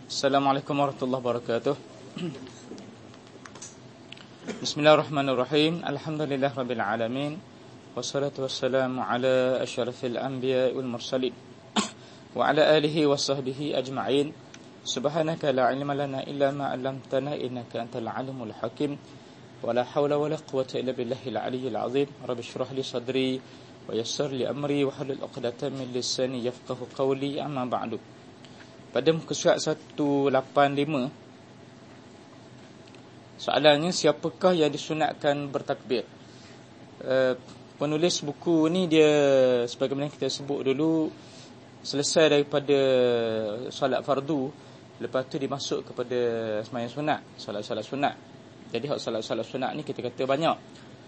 Assalamualaikum warahmatullahi wabarakatuh. Bismillahirrahmanirrahim. Alhamdulillah rabbil alamin. Wassalatu wassalamu ala asyrafil anbiya wal mursalin wa ala alihi wa sahbihi ajma'in. Subhanaka la ilma lana illa ma 'allamtana innaka antal alimul hakim. Wa la hawla wa la quwwata illa billahil aliyyil azim. Rabbi shrah li sadri wa yassir li amri wa hlul 'uqdatam min lisani yafqahu qawli. Amma ba'du. Pada muka surat 185, soalannya, siapakah yang disunatkan bertakbir? Penulis buku ni dia, sebagaimana kita sebut dulu, selesai daripada solat fardu, lepas tu dia masuk kepada sembahyang sunat, solat-solat sunat. Jadi solat-solat sunat ni kita kata banyak.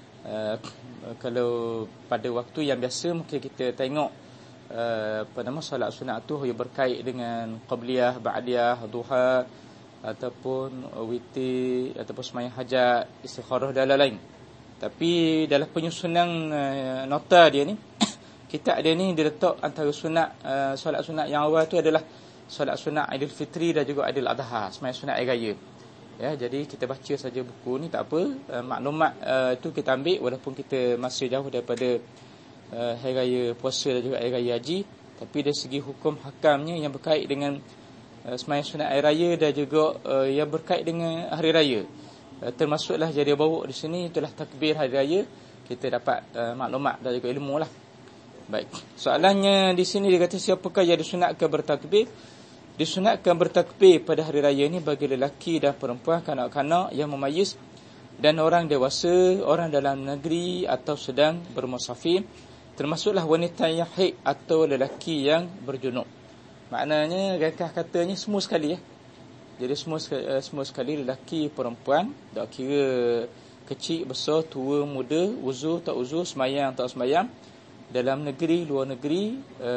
Kalau pada waktu yang biasa mungkin kita tengok solat sunat tu yang berkait dengan qabliyah, ba'diyah, duha ataupun witir ataupun sembahyang hajat, istikharah dan lain-lain. Tapi dalam penyusunan nota dia ni kitab dia ni dia letak antara sunat, solat sunat yang awal tu adalah solat sunat Aidil Fitri dan juga Aidil Adha, sembahyang sunat air raya. Ya, jadi kita baca saja buku ni tak apa, maklumat tu kita ambil walaupun kita masih jauh daripada hari raya puasa dan juga hari raya haji, tapi dari segi hukum hakamnya yang berkait dengan sembahyang sunat hari raya dan juga yang berkait dengan hari raya, termasuklah jadi bawa di sini itulah takbir hari raya, kita dapat maklumat dan juga ilmu lah. Baik, soalannya di sini dia kata, siapakah yang disunatkan bertakbir? Disunatkan bertakbir pada hari raya ni bagi lelaki dan perempuan, kanak-kanak yang memayis, dan orang dewasa, orang dalam negeri atau sedang bermusafir, termasuklah wanita yang haid atau lelaki yang berjunub. Maknanya ringkas katanya semua sekali ya. Jadi semua sekali, lelaki, perempuan, tak kira kecil, besar, tua, muda, uzur, tak uzur, semayang, tak semayang, dalam negeri, luar negeri,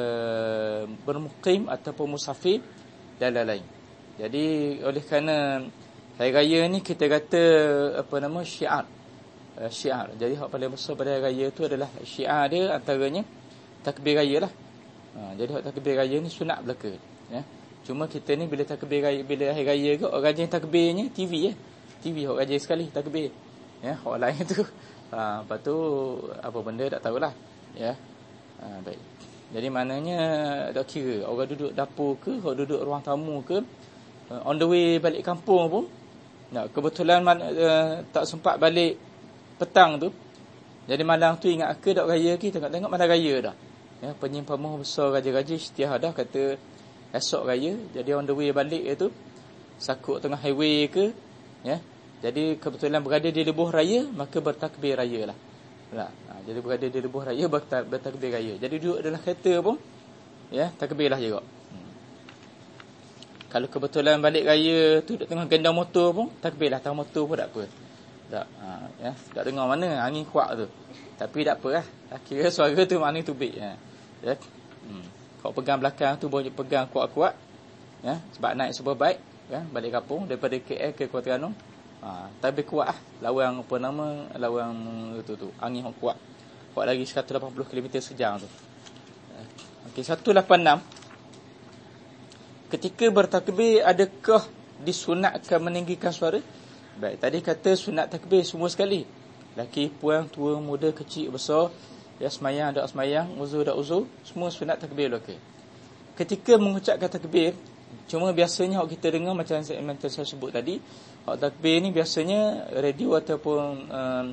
bermukim ataupun musafir dan lain-lain. Jadi oleh kerana hari raya ni kita kata syiar. Syiar. Jadi hak paling besar pada hari raya tu adalah syiar dia, antaranya takbir raya lah. Jadi hak takbir raya ni sunat belaka ya. Cuma kita ni bila takbir raya, bila hari raya ke orang rajin takbirnya TV ya. TV hak rajin sekali takbir. Ya, hak lain tu lepas tu apa benda tak tahulah ya. Baik. Jadi maknanya tak kira orang duduk dapur ke, orang duduk ruang tamu ke, on the way balik kampung pun, kebetulan tak sempat balik petang tu, jadi malam tu ingat ke dak raya ke, tengok-tengok malam raya dah ya. Penyimpan besar raja-raja Istiah dah kata esok raya, jadi on the way balik itu sakut tengah highway ke ya. Jadi kebetulan berada di lebuh raya, maka bertakbir raya lah. Jadi berada di lebuh raya, bertakbir raya. Jadi duduk dalam kereta pun ya, takbirlah juga. Kalau kebetulan balik raya tu duduk tengah gendang motor pun, takbirlah atas motor pun tak apa. Tak ya, tak dengar mana angin kuat tu. Tapi tak apalah. Kira suara tu maknanya tubik ya. Ya. Kau pegang belakang tu boleh pegang kuat-kuat ya, sebab naik super bike ya, balik kampung daripada KL ke Kuala Terengganu. Tapi kuat lawan lawan tu angin yang kuat. Kuat lagi 180 km sejam tu. Okey, 186. Ketika bertakbir, adakah disunatkan meninggikan suara? Baik, tadi kata sunat takbir semua sekali. Laki, puan, tua, muda, kecil, besar, ya, semayang, tak semayang, uzur, tak uzur, semua sunat takbir okey. Ketika mengucapkan takbir, cuma biasanya hak kita dengar macam saya sebut tadi, hak takbir ni biasanya radio ataupun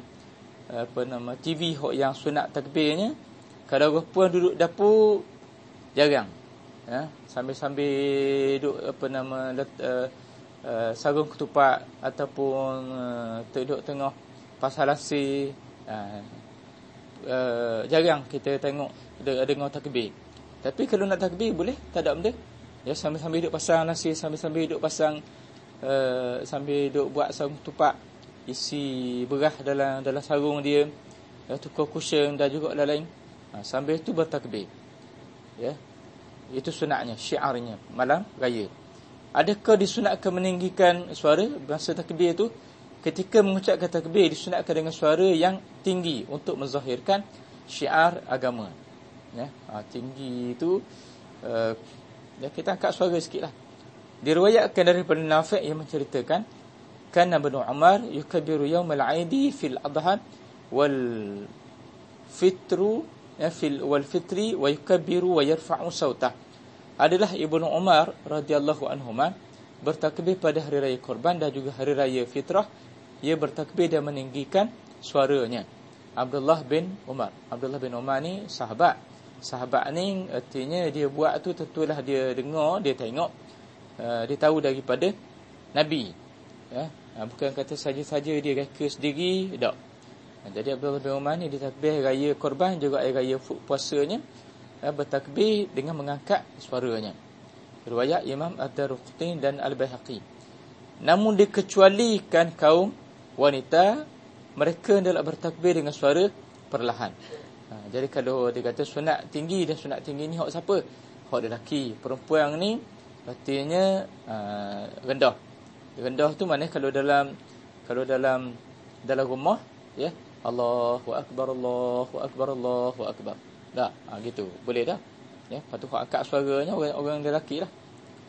TV hak yang sunat takbirnya, kalau orang puan duduk dapur jarang. Ya, sambil-sambil duduk sarung ketupat ataupun duduk tengah pasal lasir, jarang kita tengok dengar takbir. Tapi kalau nak takbir boleh, tak ada benda ya, sambil-sambil duduk pasang lasir, sambil-sambil duduk pasang sambil duduk buat sarung ketupat, isi beras dalam sarung dia ya, tukar cushion dan juga lain-lain, sambil tu bertakbir ya. Itu sunatnya, syiarnya malam raya. Adakah disunatkan meninggikan suara masa takbir tu? Ketika mengucapkan takbir disunatkan dengan suara yang tinggi untuk menzahirkan syiar agama ya. Tinggi itu ya, kita angkat suara sikitlah Diriwayatkan daripada Nafi' yang menceritakan, kana Ibnu Umar yukabbiru yaumal 'aidi fil adha wal fitru wal fitri wa yukabbiru wa yarfa'u sautah. Adalah Ibnu Umar radhiyallahu anhuma bertakbir pada hari raya Korban dan juga hari raya Fitrah. Ia bertakbir dan meninggikan suaranya. Abdullah bin Umar ni sahabat. Sahabat ni artinya dia buat tu tentulah dia dengar, dia tengok, dia tahu daripada Nabi. Ya, bukan kata saja-saja dia reka sendiri, tak. Jadi Abdullah bin Umar ni dia takbir raya Korban juga raya puasanya, bertakbir dengan mengangkat suaranya. Riwayat Imam Ad-Darqutni dan Al-Baihaqi. Namun dikecualikan kaum wanita, mereka hendaklah bertakbir dengan suara perlahan. Jadi kalau dia kata sunat tinggi, dan sunat tinggi ni hak siapa? Hak lelaki. Perempuan ni artinya rendah. Rendah tu maknanya kalau dalam rumah, ya, Allahu akbar, Allahu akbar, Allahu akbar. Dah, gitu. Boleh dah. Ya, patut angkat suaranya orang lelaki lah.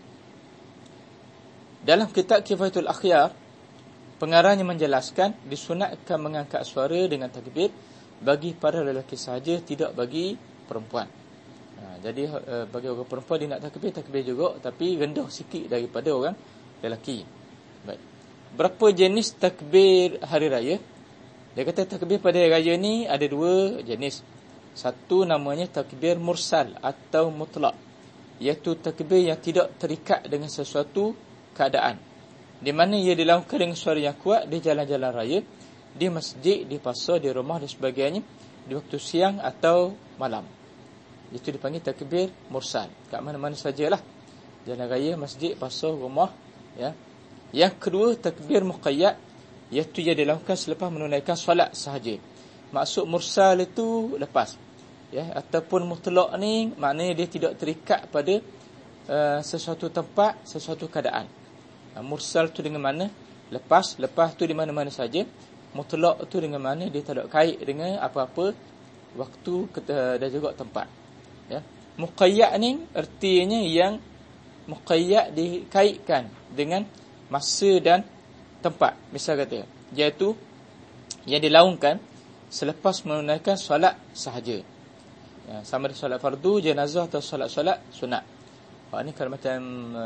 Dalam kitab Kifayatul Akhyar, pengarangnya menjelaskan disunatkan mengangkat suara dengan takbir bagi para lelaki sahaja, tidak bagi perempuan. Jadi bagi orang perempuan dia nak takbir juga, tapi rendah sikit daripada orang lelaki. Baik. Berapa jenis takbir hari raya? Dia kata takbir pada hari raya ni ada dua jenis. Satu namanya takbir mursal atau mutlak, iaitu takbir yang tidak terikat dengan sesuatu keadaan, di mana ia dilakukan dengan suara yang kuat di jalan-jalan raya, di masjid, di pasar, di rumah dan sebagainya, di waktu siang atau malam. Itu dipanggil takbir mursal. Kat mana-mana sajalah, jalan raya, masjid, pasar, rumah, ya. Yang kedua takbir muqayyad, iaitu ia dilakukan selepas menunaikan solat sahaja. Maksud mursal itu lepas, ya, ataupun mutlak ni maknanya dia tidak terikat pada sesuatu tempat, sesuatu keadaan. Mursal tu dengan mana? Lepas tu di mana-mana saja. Mutlak tu dengan mana dia tak ada kait dengan apa-apa waktu dan juga tempat. Ya. Muqayyad ni artinya yang muqayyad dikaitkan dengan masa dan tempat. Misal kata, iaitu yang dilaungkan selepas menunaikan solat sahaja. Ya, sama ada solat fardu, jenazah atau solat-solat sunat. Ini kalau macam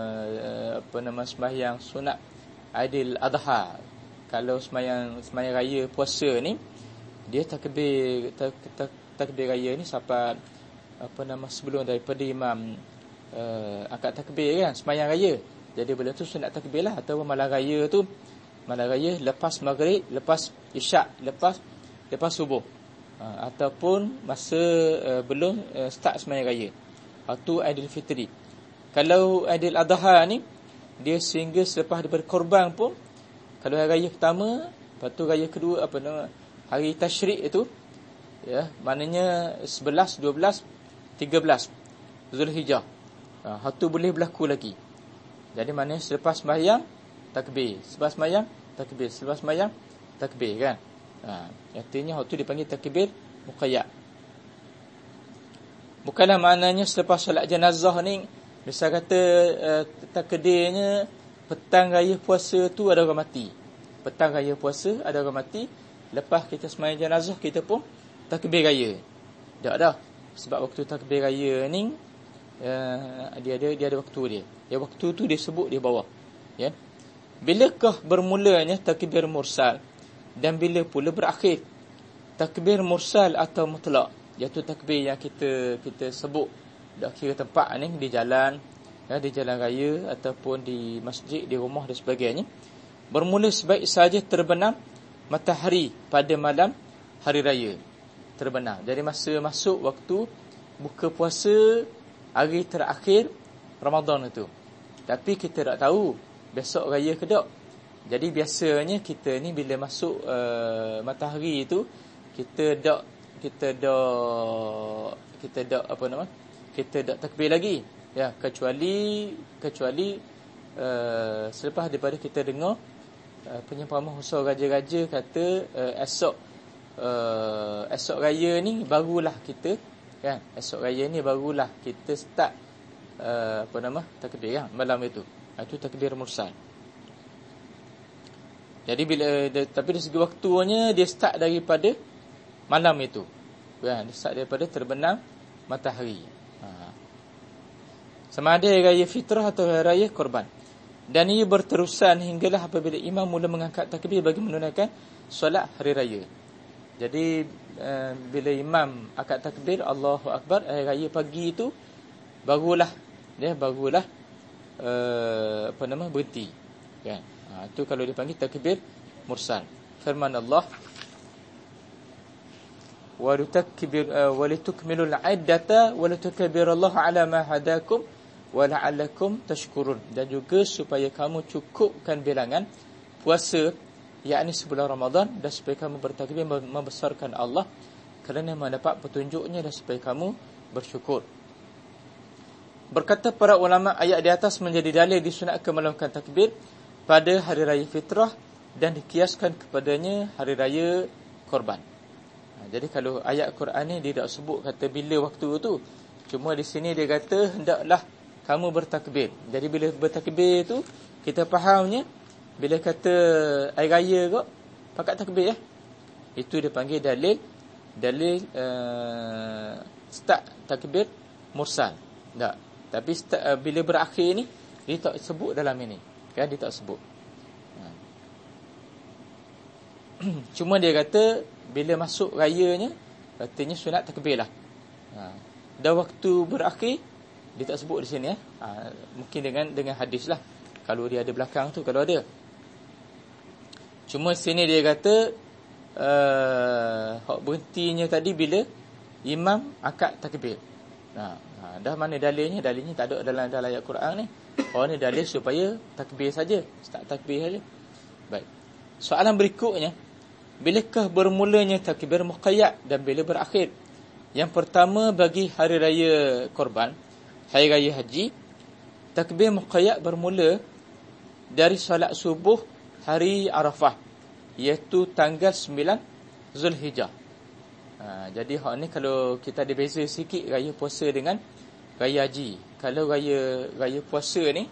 sembahyang sunat Aidil Adha. Kalau sembahyang raya puasa ni, dia takbir raya ni sampai sebelum daripada imam angkat takbir kan, sembahyang raya. Jadi benda tu sunat takbir lah. Atau malam raya tu, malam raya lepas maghrib, lepas isyak, lepas subuh, ataupun masa belum start sembahyang raya. Itu Aidil Fitri. Kalau Aidil Adha ni, dia sehingga selepas daripada korban pun, kalau hari raya pertama, lepas tu raya kedua, hari Tashrik itu, ya, maknanya 11, 12, 13 Zulhijjah. Itu boleh berlaku lagi. Jadi maknanya selepas sembahyang takbir, selepas sembahyang takbir, selepas sembahyang takbir kan. Artinya waktu dipanggil takbir muqayyad. Bukanlah maknanya selepas solat jenazah ni, misal kata takdirnya petang raya puasa tu ada orang mati. Petang raya puasa ada orang mati, lepas kita sembahyang jenazah kita pun takbir raya. Tak dah. Sebab waktu takbir raya ni dia ada waktu dia. Ya, waktu tu dia sebut di bawah. Ya. Bilakah bermulanya takbir mursal dan bila pula berakhir? Takbir mursal atau mutlak, iaitu takbir yang kita sebut tak kira tempat ni, di jalan, ya, di jalan raya ataupun di masjid, di rumah dan sebagainya, bermula sebaik saja terbenam matahari pada malam hari raya. Terbenam. Jadi masa masuk waktu buka puasa hari terakhir Ramadan itu. Tapi kita tak tahu besok raya ke tak. Jadi biasanya kita ni bila masuk matahari itu, kita tak takbir lagi, ya, kecuali selepas daripada kita dengar penyempama usaha raja-raja kata esok raya ni barulah kita, kan, esok raya ni barulah kita start takbir kan, malam itu. Itu takbir mursal. Jadi tapi dari segi waktunya dia start daripada malam itu. Dia start daripada terbenam matahari. Sama ada raya fitrah atau raya korban. Dan ia berterusan hinggalah apabila imam mula mengangkat takbir bagi menunaikan solat hari raya. Jadi bila imam angkat takbir Allahu Akbar, hari raya pagi itu barulah berhenti. Kan? Itu kalau dipanggil takbir mursal. Firman Allah, walitukmilul iddata walitukabbirullaha ala ma hadakum wala'allakum tashkurun. Dan juga supaya kamu cukupkan bilangan puasa, yakni sebulan Ramadan, dan supaya kamu bertakbir membesarkan Allah kerana mendapat petunjuknya, dan supaya kamu bersyukur. Berkata para ulama, ayat di atas menjadi dalil disunatkan melakukan takbir pada hari raya fitrah dan dikiaskan kepadanya hari raya korban. Jadi kalau ayat Quran ni dia tak sebut kata bila waktu tu, cuma di sini dia kata hendaklah kamu bertakbir. Jadi bila bertakbir tu kita fahamnya bila kata hari raya kot pakat takbir. Itu dia panggil dalil start takbir mursal. Tak. Tapi bila berakhir ni dia tak sebut dalam ini. Kan dia tak sebut. Cuma dia kata bila masuk rayanya katanya sunat takbir lah. Dan waktu berakhir dia tak sebut di sini mungkin dengan hadis lah. Kalau dia ada belakang tu, kalau ada. Cuma sini dia kata hak berhentinya tadi bila imam angkat takbir. Dah mana dalilnya? Dalilnya tak ada dalam ayat Quran ni. Ni dalil supaya takbir saja, start takbir saja. Baik. Soalan berikutnya, bilakah bermulanya takbir muqayyad dan bila berakhir? Yang pertama, bagi hari raya korban, hari raya haji, takbir muqayyad bermula dari solat subuh hari Arafah, iaitu tanggal 9 Zulhijjah. Jadi hak ni kalau kita ada beza sikit raya puasa dengan raya haji. Kalau raya puasa ni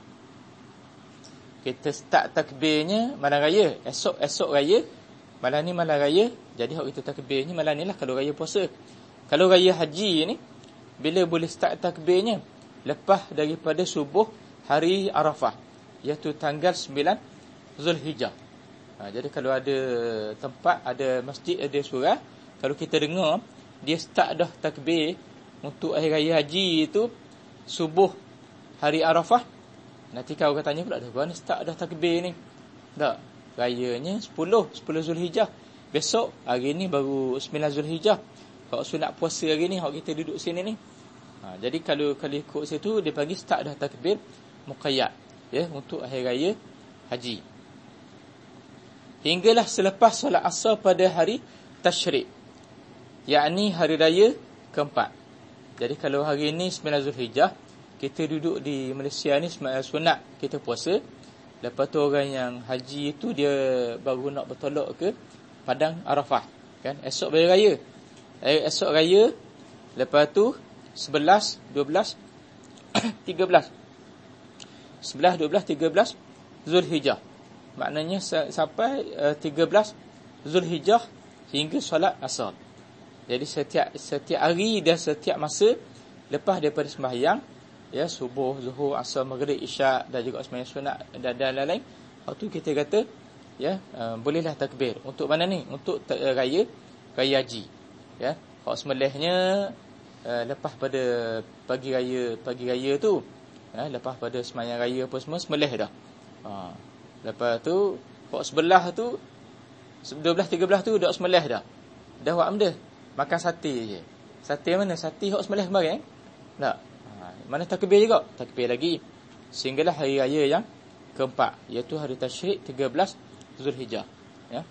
kita start takbirnya malam raya, esok raya, malam ni malam raya. Jadi hak kita takbirnya malam ni lah kalau raya puasa. Kalau raya haji ni bila boleh start takbirnya? Lepas daripada subuh hari Arafah, iaitu tanggal 9 Zulhijjah. Jadi kalau ada tempat, ada masjid, ada surah, kalau kita dengar dia start dah takbir untuk hari raya haji itu subuh hari Arafah, nanti kau akan tanya pula, dah ni start dah takbir ni? Tak, rayanya 10 Zulhijjah. Besok hari ni baru 9 Zulhijjah. Kalau sunat puasa hari ni, hak kita duduk sini ni. Jadi kalau ikut situ dia panggil start dah takbir muqayyad, ya, untuk hari raya haji. Hinggalah selepas solat asar pada hari Tasyrik, yakni hari raya keempat. Jadi kalau hari ni 9 Zulhijjah, kita duduk di Malaysia ni sunat kita puasa. Lepas tu orang yang haji itu dia baru nak bertolak ke padang Arafah, kan? Esok hari raya. Esok raya, lepas tu 11, 12, 13. 11, 12, 13 Zulhijjah. Maknanya sampai 13 Zulhijjah hingga solat asar. Jadi setiap hari dan setiap masa lepas daripada sembahyang, ya, subuh, zuhur, asar, maghrib, isyak dan juga sembahyang sunat dan lain-lain, waktu kita kata, ya, bolehlah takbir. Untuk mana ni? Untuk raya haji, ya. Hak sembelihnya lepas pada pagi raya tu, ya, lepas pada sembahyang raya apa semua sembelih dah. Lepas tu hak sebelah tu 12 13 tu dak sembelih dah. Dah buat benda makan sate je. Sate mana? Sate hak sembelih kemarin, tak? Mana takbir juga? Takbir lagi. Sehinggalah hari raya yang keempat, iaitu hari Tasyrik 13 Zulhijjah, ya.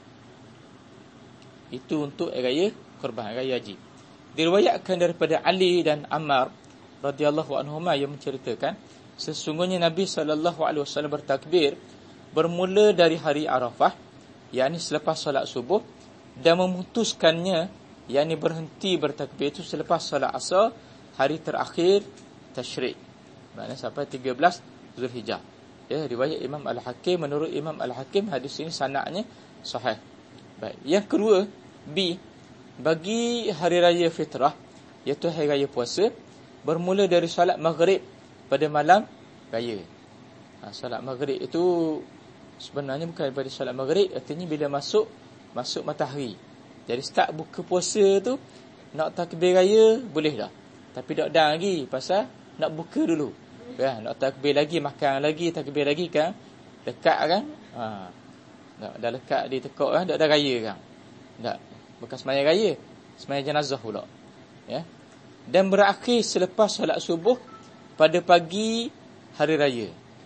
Itu untuk raya korban, raya haji. Diriwayatkan daripada Ali dan Ammar radhiyallahu anhuma yang menceritakan, sesungguhnya Nabi SAW bertakbir bermula dari hari Arafah, yakni selepas solat subuh, dan memutuskannya, yakni berhenti bertakbir itu selepas solat asar hari terakhir Tasyrik, maknanya sampai 13 Zulhijjah. Ya, riwayat Imam Al-Hakim. Menurut Imam Al-Hakim, hadis ini sanadnya sahih. Baik. Yang kedua, B, bagi hari raya fitrah, iaitu hari raya puasa, bermula dari solat maghrib pada malam raya. Solat maghrib itu sebenarnya bukan daripada solat maghrib, artinya bila masuk matahari. Jadi start buka puasa tu, nak takbir raya boleh dah. Tapi tak dah lagi pasal nak buka dulu. Ya, nak takbir lagi, makan lagi, takbir lagi kan. Dekat kan? Dah lekat di tekuk kan, dah raya kan. Tak, bukan sembahyang raya, sembahyang jenazah pula. Ya. Dan berakhir selepas solat subuh pada pagi hari raya.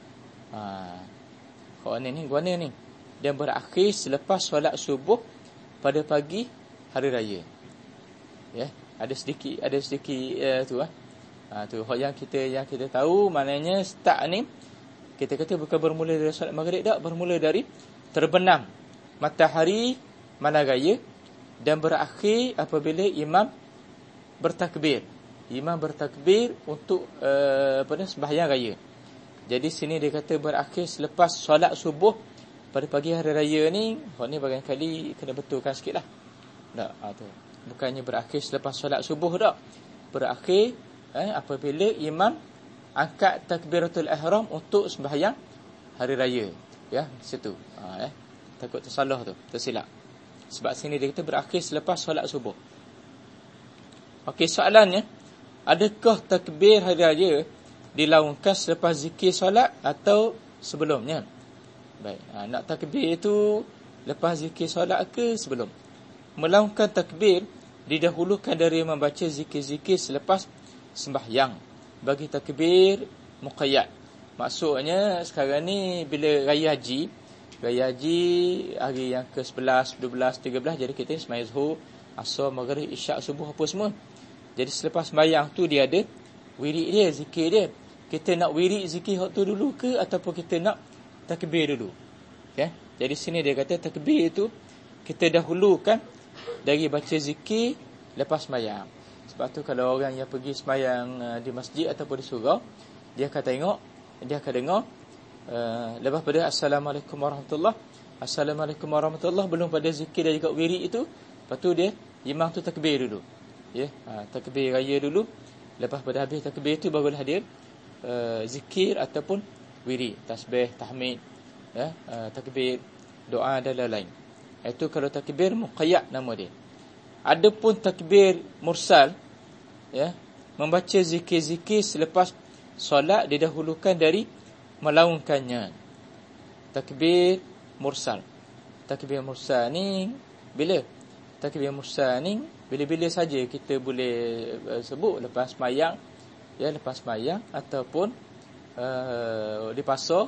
Kau ni guana ni. Dan berakhir selepas solat subuh pada pagi hari raya. Ya, ada sedikit tu tu yang kita tahu, maknanya start ni kita kata bukan bermula dari solat maghrib, tak, bermula dari terbenam matahari malam raya dan berakhir apabila imam bertakbir. Imam bertakbir untuk sembahyang raya. Jadi sini dia kata berakhir selepas solat subuh pada pagi hari raya ni. Ni barangkali kena betulkan sikitlah. Tak, tu. Bukannya berakhir selepas solat subuh tak. Berakhir apabila imam angkat takbiratul ihram untuk sembahyang hari raya. Ya, situ. Takut tersalah tu, tersilap. Sebab sini dia kata berakhir selepas solat subuh. Okey, soalannya, adakah takbir hari raya dilaungkan selepas zikir solat atau sebelumnya? Baik, nak takbir itu lepas zikir solat ke sebelum? Melaungkan takbir didahulukan dari membaca zikir-zikir selepas sembahyang bagi takbir muqayyad. Maksudnya sekarang ni bila raya haji hari yang ke-11, 12, 13, jadi kita sembahyang zuhur, asar, maghrib, isyak, subuh apa semua. Jadi selepas sembahyang tu dia ada wirid dia, zikir dia. Kita nak wirid zikir waktu dulu ke ataupun kita nak takbir dulu? Okay? Jadi sini dia kata takbir itu kita dahulukan dari baca zikir lepas sembahyang. Sebab tu kalau orang yang pergi sembahyang di masjid ataupun di surau, dia akan tengok, dia akan dengar lepas pada Assalamualaikum warahmatullahi, Assalamualaikum warahmatullahi, belum pada zikir dan juga wirid itu, lepas tu dia imam tu takbir dulu. Ya, takbir raya dulu. Lepas pada habis takbir itu barulah dia zikir ataupun wirid, tasbih, tahmid, ya, takbir, doa dan lain-lain. Itu kalau takbir muqayyad nama dia. Adapun takbir mursal, ya, membaca zikir-zikir selepas solat didahulukan dari melaungkannya. Takbir mursal. Takbir mursal ni bila? Takbir mursal ni bila-bila saja kita boleh sebut, lepas sembahyang, ya, lepas sembahyang ataupun di pasar,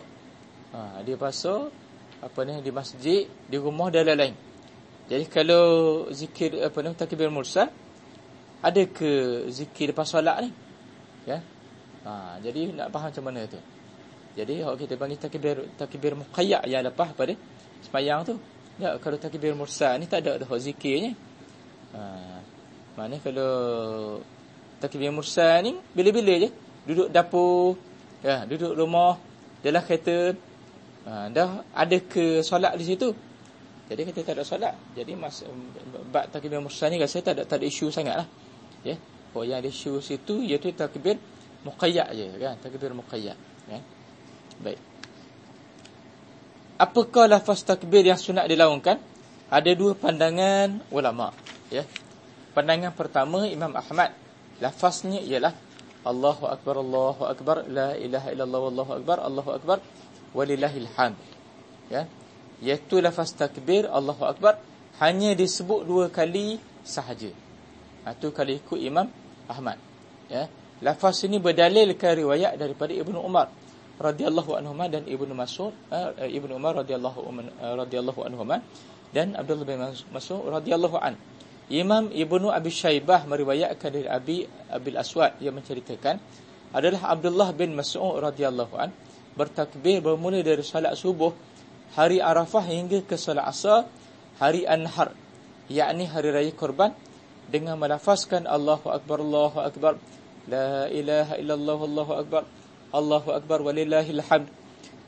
di masjid, di rumah dan lain-lain. Jadi kalau zikir takbir mursal, ada ke zikir lepas solat ni? Ya. Jadi nak faham macam mana tu. Jadi kalau kita panggil takbir muqayyad yang lepas pada sembahyang tu. Ya, kalau takbir mursal ni tak ada zikirnya. Mana kalau takbir mursal ni bila-bila je duduk dapur, ya, duduk rumah, dalam kereta, dah ada ke solat di situ. Jadi kita tak ada solat. Jadi bab takbir mursal ni rasa tak ada isu sangatlah. Ya. Yang ada isu situ iaitu takbir muqayyad je kan, takbir muqayyad, ya. Baik. Apakah lafaz takbir yang sunat dilaungkan? Ada dua pandangan ulama, ya. Pandangan pertama Imam Ahmad, lafaznya ialah Allahu akbar, Allahu akbar, la ilaha illallah, wallahu akbar, Allahu akbar, walillahil hamd. Ya. Iaitu lafaz takbir Allahu akbar hanya disebut dua kali sahaja. Itu kalau ikut Imam Ahmad, ya. Lafaz ini berdalilkan riwayat daripada Ibnu Umar radhiyallahu anhuma dan Ibnu Mas'ud, Ibnu Umar radhiyallahu anhuma dan Abdullah bin Mas'ud radhiyallahu an. Imam Ibnu Abi Syaibah meriwayatkan dari Abil Aswad yang menceritakan adalah Abdullah bin Mas'ud radhiyallahu an bertakbir bermula dari solat subuh hari Arafah hingga ke solat Asar hari An-Nahr, yakni hari raya korban, dengan melafazkan Allahu akbar, Allahu akbar, la ilaha illallah, Allahu akbar, Allahu akbar, walillahil hamd.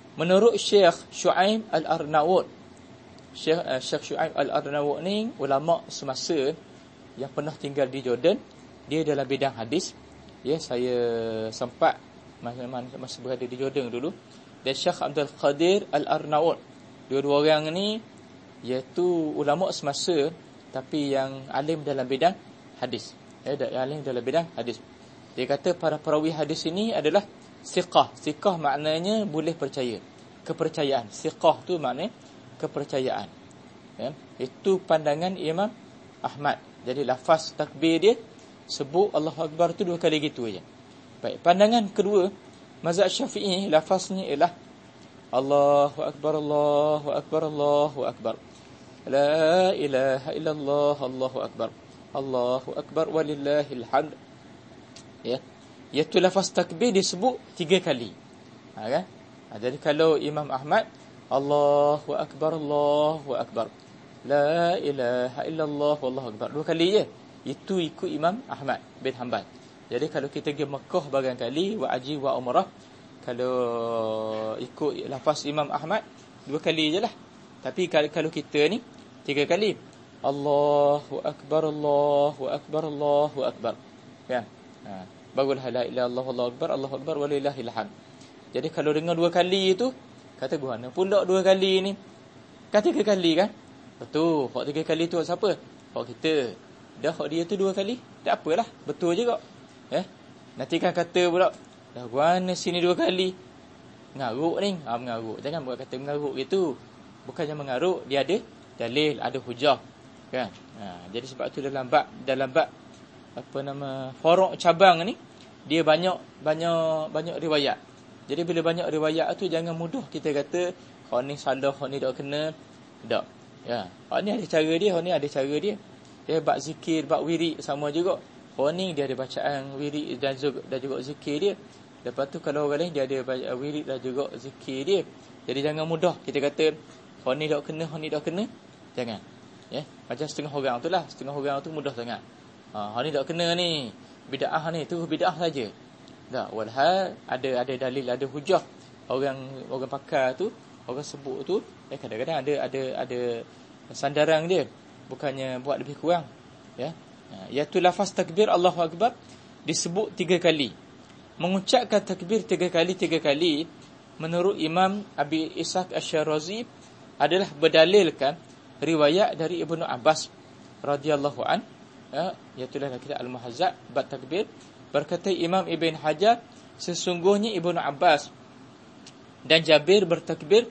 Menurut Syekh Syuaib Al-Arnaud, Syekh Syuaib Al-Arnaud ni ulama semasa yang pernah tinggal di Jordan, dia dalam bidang hadis. Ya, saya sempat masa berada di Jordan dulu. Dan Syekh Abdul Qadir Al-Arnaud, dua-dua orang ni iaitu ulama semasa tapi yang alim dalam bidang hadis. Alim dalam bidang hadis. Dia kata para perawi hadis ini adalah siqah. Siqah maknanya boleh percaya, kepercayaan. Siqah tu maknanya kepercayaan. Ya, itu pandangan Imam Ahmad. Jadi lafaz takbir dia sebut Allahu Akbar tu 2 kali gitu aja. Baik, pandangan kedua mazhab Syafi'i, lafaznya ialah Allahu Akbar, Allahu Akbar, Allahu Akbar. La ilaha illallah, Allahu Akbar. Allahu Akbar walillahil hamd. Ya. Iaitu lafaz takbir disebut 3 kali. Kan? Jadi kalau Imam Ahmad Allahu Akbar, Allahu Akbar. La ilaha illallah, Allahu Akbar. 2 kali je. Itu ikut Imam Ahmad bin Hanbal. Jadi kalau kita pergi Mekah barangkali wa haji wa umrah, kalau ikut lafaz Imam Ahmad 2 kali je lah. Tapi kalau kita ni 3 kali. Allahu Akbar, Allahu Akbar, Allahu Akbar. Ya. Barulah la ilaha illallah, Allahu Akbar, Allahu Akbar walillahil hamd. Jadi kalau dengar 2 kali itu, kata gua mana pula 2 kali ni? Kan 3 kali kan? Betul. Hak 3 kali tu hak siapa? Hak kita. Dah hak dia tu 2 kali, tak apalah. Betul je kok. Nanti kan kata pula, dah gua mana sini 2 kali. Mengaruk ni. Mengaruk. Jangan buat kata mengaruk gitu. Bukannya mengaruk, dia ada dalil, ada hujah. Kan? Jadi sebab tu dalam bab forok cabang ni, dia banyak riwayat. Jadi bila banyak riwayat tu jangan mudah kita kata hak ni salah, hak ni tak kena. Tak. Ya, hak ni ada cara dia, hak ni ada cara dia. Dia bab zikir, bab wirid sama juga. Hak ni dia ada bacaan wirid dan juga zikir dia. Lepas tu kalau orang lain dia ada wirid dan juga zikir dia. Jadi jangan mudah kita kata hak ni tak kena, hak ni tak kena. Jangan. Ya, macam setengah orang tu lah, setengah orang tu mudah sangat. Hak ni tak kena ni. Bid'ah ni tu bid'ah saja. Tak, walhal ada dalil, ada hujah. Orang pakar tu, orang sebut tu, kadang-kadang ada sandaran dia, bukannya buat lebih kurang. Ya. Iaitu lafaz takbir Allahu Akbar disebut 3 kali. Mengucapkan takbir 3 kali menurut Imam Abi Ishaq Asy-Syirazi adalah berdalilkan riwayat dari Ibnu Abbas radhiyallahu an, iaitu dalam kitab Al-Muhazzab bab takbir. Berkata Imam Ibn Hajar, sesungguhnya Ibnu Abbas dan Jabir bertakbir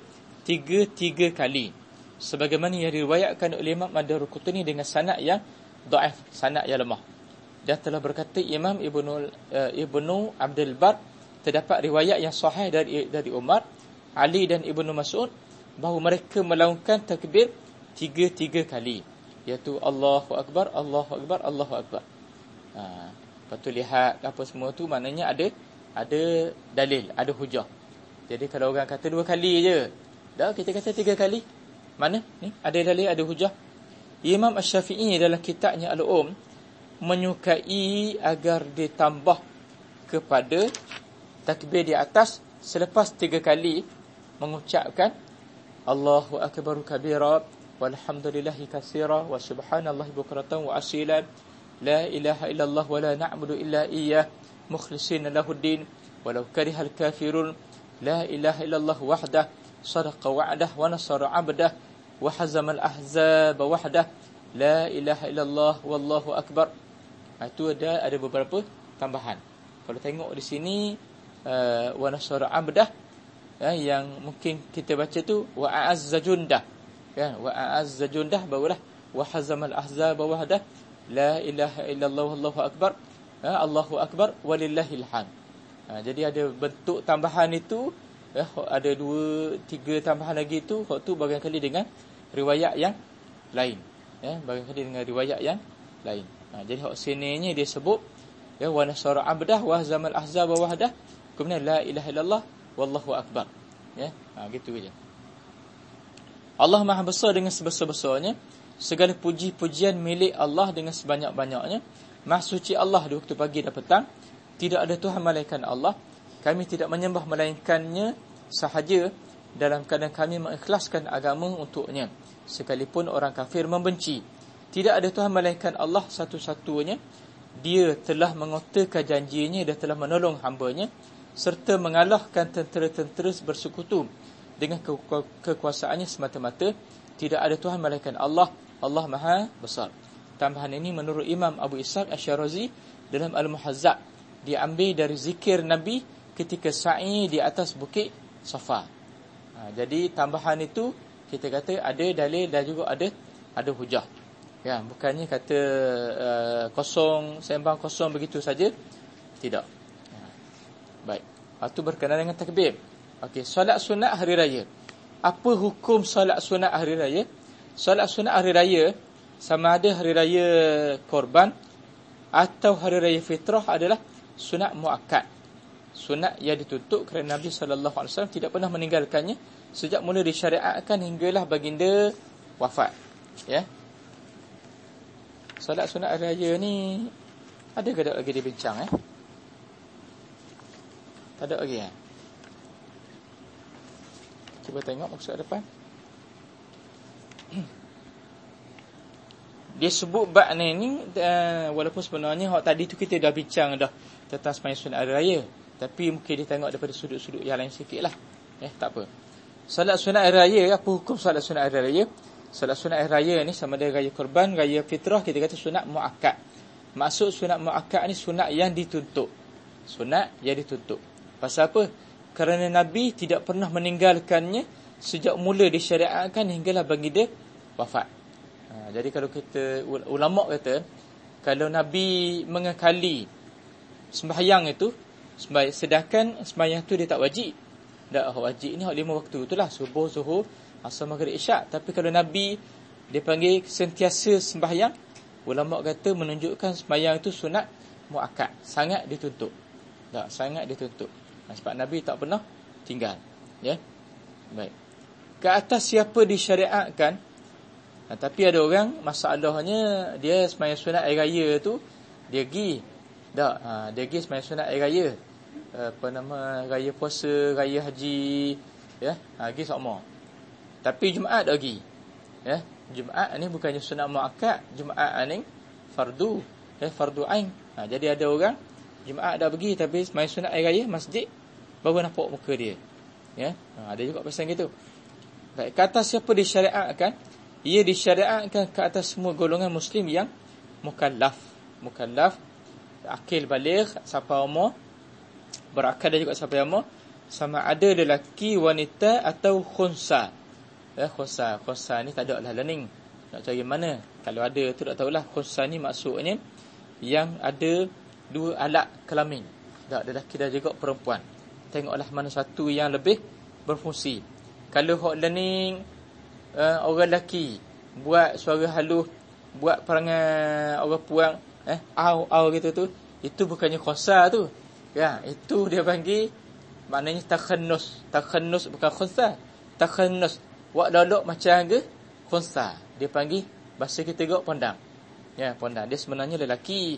3 kali, sebagaimana yang diriwayatkan oleh Imam Ad-Darqutni dengan sanad yang dhaif, sanad yang lemah. Dan telah berkata Imam Ibnu Abdul Bar, terdapat riwayat yang sahih dari Umar, Ali dan Ibnu Mas'ud bahawa mereka melakukan takbir 3 kali, iaitu Allahu Akbar, Allahu Akbar, Allahu Akbar. Lepas tu lihat apa semua tu, maknanya ada dalil, ada hujah. Jadi kalau orang kata 2 kali je, dah kita kata 3 kali. Mana? Ni ada dalil, ada hujah. Imam Asy-Syafi'i dalam kitabnya Al-Um menyukai agar ditambah kepada takbir di atas selepas 3 kali mengucapkan Allahu Akbar kabira walhamdulillahi katsira wa subhanallahi bukratan wa asila. La ilaha illallah wa la na'budu illa iyyah mukhlishina lahuddin walau karihal kafirun. La ilaha illallah wahdah sadaqa wa'dah wa nasara 'abdah wa hazamal ahzaba wahdah. La ilaha illallah wallahu akbar. Itu ada beberapa tambahan. Kalau tengok di sini wa nasara 'abdah, yang mungkin kita baca tu wa a'azza jundah, kan? Wa a'azza jundah barulah wa hazamal ahzaba wahdah. La ilaha illallah wallahu akbar. Allahu akbar walillahil hamd. Jadi ada bentuk tambahan itu, ada 2-3 tambahan lagi tu, hak tu barangkali dengan riwayat yang lain. Barangkali dengan riwayat yang lain. Jadi hak sininya dia sebut wa nasara abdah wa hazamal ahzaba wahdah, kemudian la ilaha illallah wallahu akbar. Gitu je. Allah Maha Besar dengan sebesar-besarnya. Segala puji-pujian milik Allah dengan sebanyak-banyaknya. Maha suci Allah di waktu pagi dan petang. Tidak ada Tuhan melainkan Allah. Kami tidak menyembah melainkannya sahaja. dalam keadaan kami mengikhlaskan agama untuknya, sekalipun orang kafir membenci. Tidak ada Tuhan melainkan Allah satu-satunya. Dia telah mengotakan janjinya dan telah menolong hamba-Nya, serta mengalahkan tentera-tentera bersekutu dengan kekuasaannya semata-mata. Tidak ada Tuhan melainkan Allah. Allah Maha Besar. Tambahan ini menurut Imam Abu Ishaq Asy-Syirazi dalam Al-Muhazzab, diambil dari zikir Nabi ketika sa'i di atas bukit Safa. Jadi tambahan itu kita kata ada dalil dan juga ada hujah. Ya, bukannya kata kosong, sembang kosong begitu saja. Tidak. Baik. Itu berkenaan dengan takbir. Okey, solat sunat hari raya. Apa hukum solat sunat hari raya? Solat sunat hari raya, sama ada hari raya korban atau hari raya fitrah, adalah sunat muakkad. Sunat yang dituntut kerana Nabi SAW tidak pernah meninggalkannya sejak mula disyariatkan hinggalah baginda wafat. Ya. Solat sunat hari raya ni ada ke tak lagi dibincang? Tak ada lagi. Cuba tengok maksud depan. Dia sebut bab ni walaupun sebenarnya hak tadi tu kita dah bincang dah tentang sembahyang sunat hari raya, tapi mungkin dia tengok daripada sudut-sudut yang lain sikitlah. Tak apa. Solat sunat hari raya, apa hukum solat sunat hari raya? Solat sunat hari raya ni sama ada raya korban, raya fitrah, kita kata sunat muakkad. Maksud sunat muakkad ni sunat yang dituntut. Sunat yang dituntut. Pasal apa? Kerana Nabi tidak pernah meninggalkannya sejak mula disyariatkan hinggalah baginda wafat. Jadi kalau kita, ulama kata, kalau Nabi mengekali sembahyang itu, sedangkan sembahyang tu dia tak wajib. Tak wajib ni hak 5 waktu itulah, subuh, zuhur, asar, maghrib, isyak. Tapi kalau Nabi dia panggil sentiasa sembahyang, ulama kata menunjukkan sembahyang itu sunat muakkad, sangat dituntut. Tak, sangat dituntut. Sebab Nabi tak pernah tinggal. Ya. Baik. Ke atas siapa disyariatkan, tapi ada orang masalahnya dia sembahyang sunat hari raya tu dia pergi. Tak, dia pergi sembahyang sunat hari raya. Raya puasa, raya haji, ya. Pergi sama. Tapi Jumaat tak pergi. Ya. Jumaat ni bukannya sunat muakkad, Jumaat ni fardu, fardu ain. Jadi ada orang Jumaat dah pergi tapi sembahyang sunat hari raya masjid baru nampak muka dia. Ya. Ada juga pesan gitu. Baik, kata siapa disyariatkan? Ia disyariatkan ke atas semua golongan muslim yang mukallaf. Mukallaf, akil baligh, sampai umur, berakal dan juga sampai umur, sama ada lelaki, wanita atau khunsa. Khunsa ni tak ada lah learning. Nak cari mana? Kalau ada tu tak tahulah. Khunsa ni maksudnya yang ada 2 alat kelamin. Tak, lelaki dan juga perempuan. Tengoklah mana satu yang lebih berfungsi. Kalau hak learning, orang lelaki buat suara halus, buat perangai orang puang, au gitu tu, itu bukannya khunsa tu. Ya, itu dia panggil maknanya takhannus. Takhannus bukan khunsa. Takhannus. Wak lolok macam ke khunsa. Dia panggil bahasa kita gak pondang. Ya, pondang. Dia sebenarnya lelaki.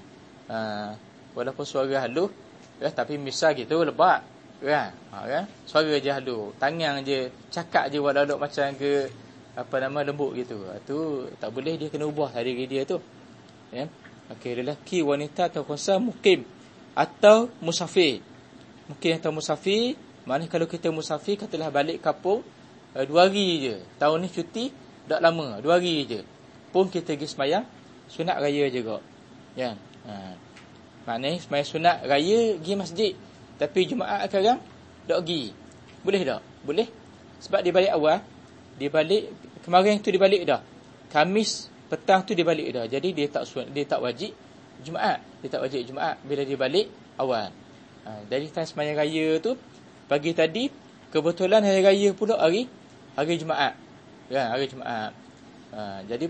Walaupun suara halus, tapi misal gitu lebat. Kan? Suara je halus. Tangan je, cakap je wak lolok macam ke lembut gitu. Tu tak boleh, dia kena ubah dari dia tu. Ya. Okey, lelaki, wanita atau khunsa, mukim atau musafir. Mukim atau musafir, maknanya kalau kita musafir, katalah balik kampung 2 hari je. Tahun ni cuti tak lama, 2 hari je. Pun kita pergi sembahyang sunat raya juga. Ya. Maknanya sembahyang sunat raya pergi masjid. Tapi Jumaat sekarang tak pergi. Boleh tak? Boleh. Sebab dia balik awal. Dia balik kemarin tu dia balik dah. Khamis petang tu dia balik dah. Jadi dia tak wajib Jumaat. Dia tak wajib Jumaat bila dia balik awal. Dari time sembahyang raya tu pagi tadi kebetulan hari raya pula hari Jumaat. Ya, hari Jumaat. Jadi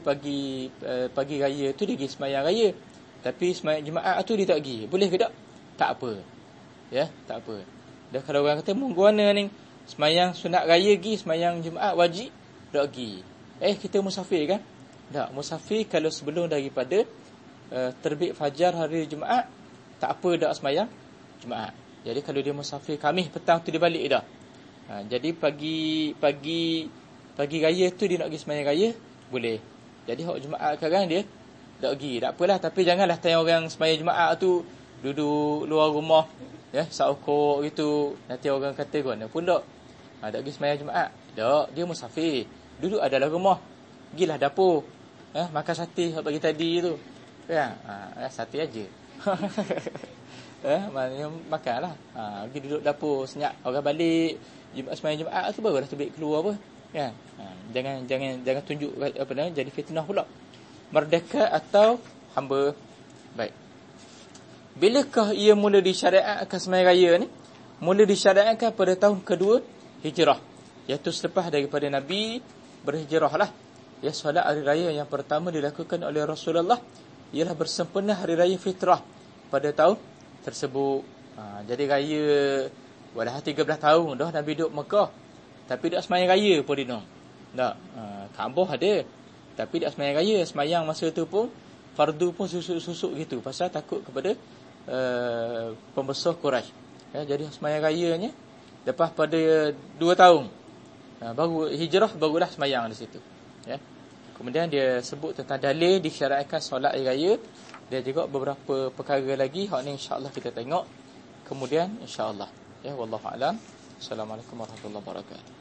pagi raya tu dia pergi sembahyang raya. Tapi sembahyang Jumaat tu dia tak pergi. Boleh ke tak? Tak apa. Ya, tak apa. Dan kalau orang kata mengguana ni sembahyang sunat raya pergi, sembahyang Jumaat wajib tak pergi. Kita musafir kan? Tak, musafir kalau sebelum daripada terbit fajar hari Jumaat, tak apa dak sembahyang Jumaat. Jadi kalau dia musafir Khamis petang tu dia balik dah. Jadi pagi raya tu dia nak pergi sembahyang raya, boleh. Jadi hak Jumaat sekarang dia tak pergi, tak apalah, tapi janganlah tanya orang sembahyang Jumaat tu duduk luar rumah ya, saukok gitu. Nanti orang kata kau pun tak. Tak pergi sembahyang Jumaat. Tak, dia musafir. Duduk adalah rumah. Pergilah dapur. Makan sate hak pagi tadi tu. Ya, sate aja. Maknanya makanlah. Pergi duduk dapur senyap. Orang balik sembahyang Jumaat tu barulah terbit keluar apa. Ya. Jangan tunjuk apa namanya jadi fitnah pula. Merdeka atau hamba. Baik. Bilakah ia mula disyariatkan sembahyang raya ni? Mula disyariatkan pada tahun kedua Hijrah, iaitu selepas daripada Nabi berhijrah lah. Ya, solat hari raya yang pertama dilakukan oleh Rasulullah ialah bersempena hari raya fitrah pada tahun tersebut. Jadi raya dah 13 tahun dah Nabi duduk Mekah, tapi tak sembahyang raya pun dia nak. Tak. Kaabah ada, tapi tak sembahyang raya. Sembahyang masa tu pun fardu pun susuk-susuk gitu, pasal takut kepada pembesar Quraisy. Ya, jadi sembahyang rayanya lepas pada 2 tahun baru hijrah, barulah sembahyang di situ. Ya. Kemudian dia sebut tentang dalil disyariatkan solat hari raya. Dia juga beberapa perkara lagi, hak ni insya-Allah kita tengok kemudian insya-Allah. Ya, wallahu a'lam. Assalamualaikum warahmatullahi wabarakatuh.